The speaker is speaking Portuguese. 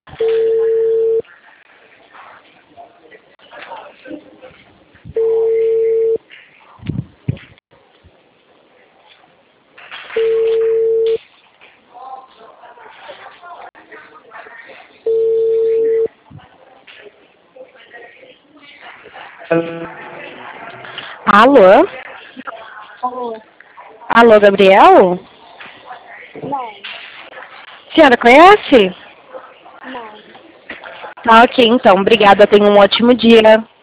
Alô? Alô? Alô, Gabriel? Não, Senhora, conhece? não. Tá, ok, então. Obrigada, tenha um ótimo dia.